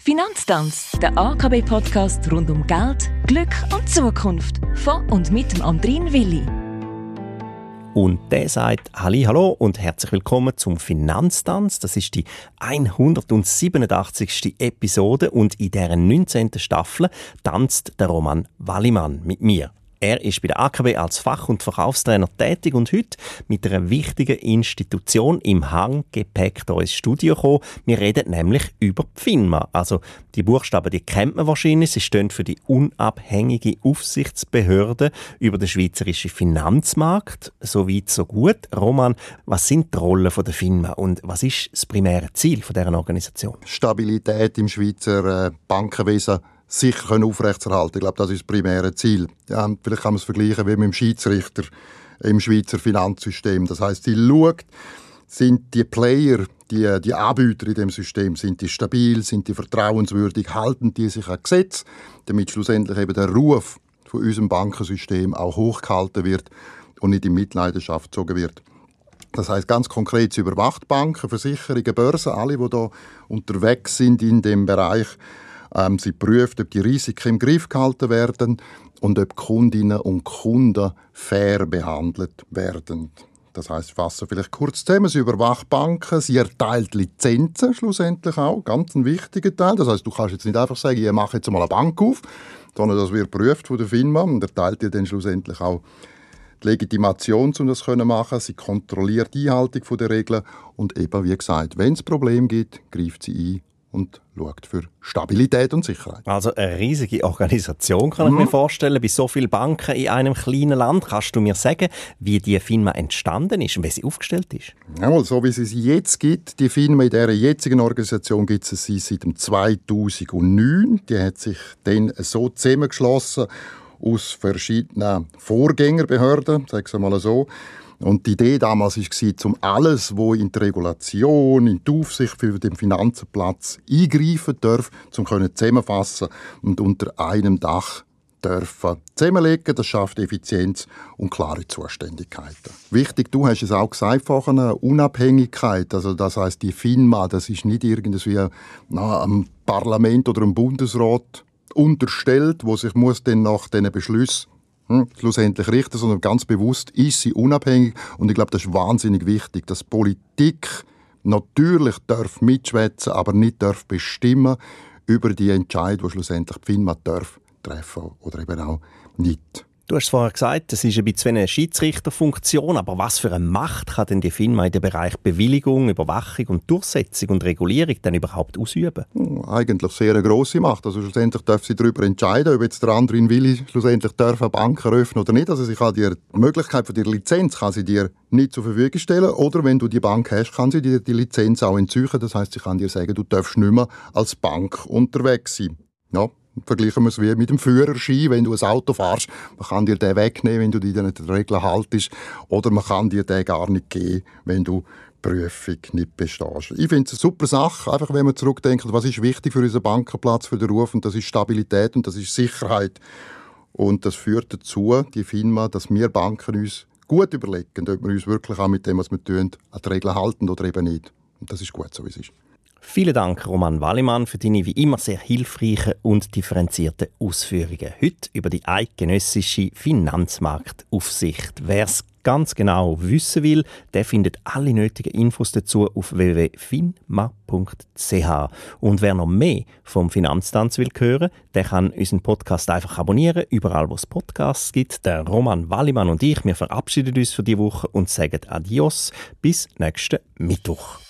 Finanztanz, der AKB-Podcast rund um Geld, Glück und Zukunft. Von und mit dem Andrin Willi. Und der sagt Hallo und herzlich willkommen zum Finanztanz. Das ist die 187. Episode und in dieser 19. Staffel tanzt der Roman Wallimann mit mir. Er ist bei der AKB als Fach- und Verkaufstrainer tätig und heute mit einer wichtigen Institution im Handgepäck hier ins Studio gekommen. Wir reden nämlich über die FINMA. Also die Buchstaben, die kennt man wahrscheinlich. Sie stehen für die unabhängige Aufsichtsbehörde über den schweizerischen Finanzmarkt. So weit, so gut. Roman, was sind die Rollen der FINMA und was ist das primäre Ziel dieser Organisation? Stabilität im Schweizer Bankenwesen sicher aufrechtzuerhalten. Ich glaube, das ist das primäre Ziel. Ja, vielleicht kann man es vergleichen wie mit dem Schiedsrichter im Schweizer Finanzsystem. Das heisst, sie schaut, sind die Player, die Anbieter in dem System, sind die stabil, sind die vertrauenswürdig, halten die sich an Gesetze, damit schlussendlich eben der Ruf von unserem Bankensystem auch hochgehalten wird und nicht in Mitleidenschaft gezogen wird. Das heisst ganz konkret, sie überwacht Banken, Versicherungen, Börsen, alle, die da unterwegs sind in dem Bereich. Sie prüft, ob die Risiken im Griff gehalten werden und ob Kundinnen und Kunden fair behandelt werden. Das heisst, ich fasse vielleicht kurz zusammen, sie überwacht Banken, sie erteilt Lizenzen schlussendlich auch, ganz ein wichtiger Teil. Das heisst, du kannst jetzt nicht einfach sagen, ich mache jetzt mal eine Bank auf, sondern das wird geprüft von der FINMA und erteilt dir dann schlussendlich auch die Legitimation, um das zu machen. Sie kontrolliert die Einhaltung der Regeln und eben, wie gesagt, wenn es Probleme gibt, greift sie ein und schaut für Stabilität und Sicherheit. Also eine riesige Organisation, kann ich mir vorstellen, bei so vielen Banken in einem kleinen Land. Kannst du mir sagen, wie die FINMA entstanden ist und wie sie aufgestellt ist? Jawohl, so wie es sie jetzt gibt, die FINMA in dieser jetzigen Organisation gibt es sie seit 2009. Die hat sich dann so zusammengeschlossen aus verschiedenen Vorgängerbehörden, sagen wir mal so. Und die Idee damals war, um alles, was in die Regulation, in die Aufsicht für den Finanzenplatz eingreifen darf, zusammenfassen und unter einem Dach dürfen zusammenlegen. Das schafft Effizienz und klare Zuständigkeiten. Wichtig, du hast es auch gesagt vorhin, eine Unabhängigkeit. Also das heisst, die FINMA, das ist nicht irgendwie einem Parlament oder einem Bundesrat unterstellt, wo sich dann nach diesen Beschlüssen schlussendlich richten, sondern ganz bewusst ist sie unabhängig. Und ich glaube, das ist wahnsinnig wichtig, dass Politik natürlich darf mitschwätzen, aber nicht darf bestimmen über die Entscheidung, die schlussendlich die FINMA darf treffen oder eben auch nicht. Du hast es vorher gesagt, das ist ein bisschen eine Schiedsrichterfunktion, aber was für eine Macht kann denn die FINMA in dem Bereich Bewilligung, Überwachung und Durchsetzung und Regulierung dann überhaupt ausüben? Eigentlich sehr eine grosse Macht. Also schlussendlich darf sie darüber entscheiden, ob jetzt der Andrin Willi schlussendlich eine Bank eröffnen oder nicht. Also sie kann dir die Möglichkeit von der Lizenz kann sie dir nicht zur Verfügung stellen. Oder wenn du die Bank hast, kann sie dir die Lizenz auch entziehen. Das heisst, sie kann dir sagen, du darfst nicht mehr als Bank unterwegs sein. Ja. Vergleichen wir es wie mit dem Führerschein, wenn du ein Auto fährst. Man kann dir den wegnehmen, wenn du dich an die Regeln haltest. Oder man kann dir den gar nicht geben, wenn du die Prüfung nicht bestehst. Ich finde es eine super Sache, einfach wenn man zurückdenkt, was ist wichtig für unseren Bankenplatz, für den Ruf. Und das ist Stabilität und das ist Sicherheit. Und das führt dazu, die FINMA, dass wir Banken uns gut überlegen, ob wir uns wirklich auch mit dem, was wir tun, an die Regeln halten oder eben nicht. Und das ist gut, so wie es ist. Vielen Dank, Roman Wallimann, für deine wie immer sehr hilfreichen und differenzierten Ausführungen. Heute über die eidgenössische Finanzmarktaufsicht. Wer es ganz genau wissen will, der findet alle nötigen Infos dazu auf www.finma.ch. Und wer noch mehr vom Finanztanz will hören, der kann unseren Podcast einfach abonnieren, überall wo es Podcasts gibt. Der Roman Wallimann und ich, wir verabschieden uns für diese Woche und sagen Adios bis nächsten Mittwoch.